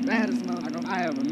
baddest motherfucker I ever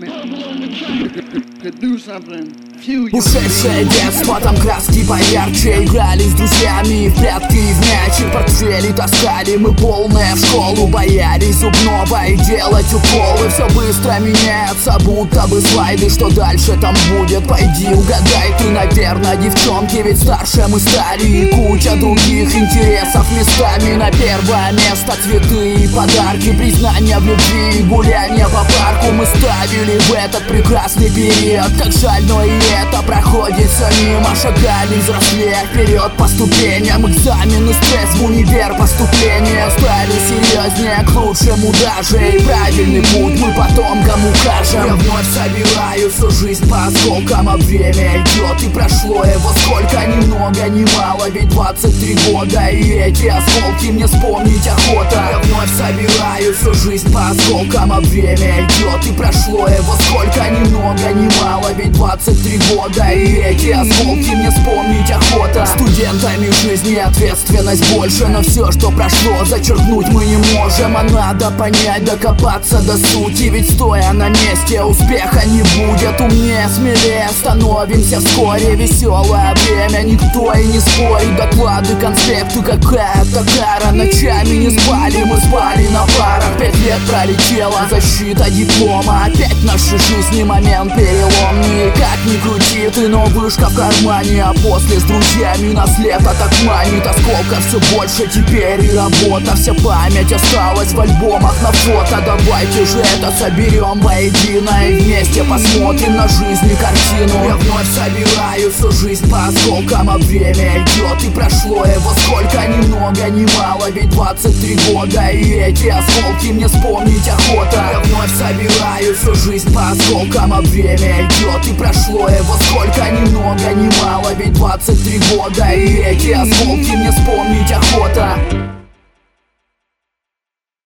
met. Could do something. Ушедшее детство, там краски поярче. Играли с друзьями в прятки и в мячи. Портфели таскали мы полные в школу. Боялись зубного и делать уколы. Все быстро меняется, будто бы слайды. Что дальше там будет? Пойди угадай ты, наверное, девчонки. Ведь старше мы стали и куча других интересов. Местами на первое место цветы и подарки. Признания в любви и гулянья по парку мы ставили в этот прекрасный период. Как жаль, но и это проходит все мимо. Шагали взрослее вперед по ступеням. Экзамены, стресс в универ, поступление. Стали серьезнее, к лучшему даже. И правильный путь мы потомкам укажем. Я вновь собираю всю жизнь по осколкам. А время идет и прошло его сколько? Ни много, ни мало, ведь 23 года. И эти осколки мне вспомнить охота. Я вновь собираю всю жизнь по осколкам. А время идет и прошло его сколько? Ни много, ни мало, ведь 23 года. И эти осколки мне вспомнить охота. Студентами жизни ответственность больше. Но все, что прошло, зачеркнуть мы не можем. А надо понять, докопаться до сути. Ведь стоя на месте успеха не будет. Умнее, смелее становимся вскоре. Веселое время, никто и не спорит. Доклады, конспекты, какая-то кара. Ночами не спали, мы спали на парах. 5 лет пролетела, защита диплома. Опять в нашей жизни момент переломный. Как ни крути ты, но вышка в кармане. А после с друзьями нас лето так манит. Осколков все больше теперь и работа. Вся память осталась в альбомах на фото. Давайте же это соберем воедино и вместе посмотрим на жизнь и картину. Я вновь собираю всю жизнь по осколкам. А время идет и прошло его сколько? Ни много, ни мало, ведь 23 года. И эти осколки мне вспомнить охота. Я вновь собираю всю жизнь по осколкам. А время идет и прошло его сколько? Ни много, ни мало, ведь 23 года. И эти осколки мне вспомнить охота.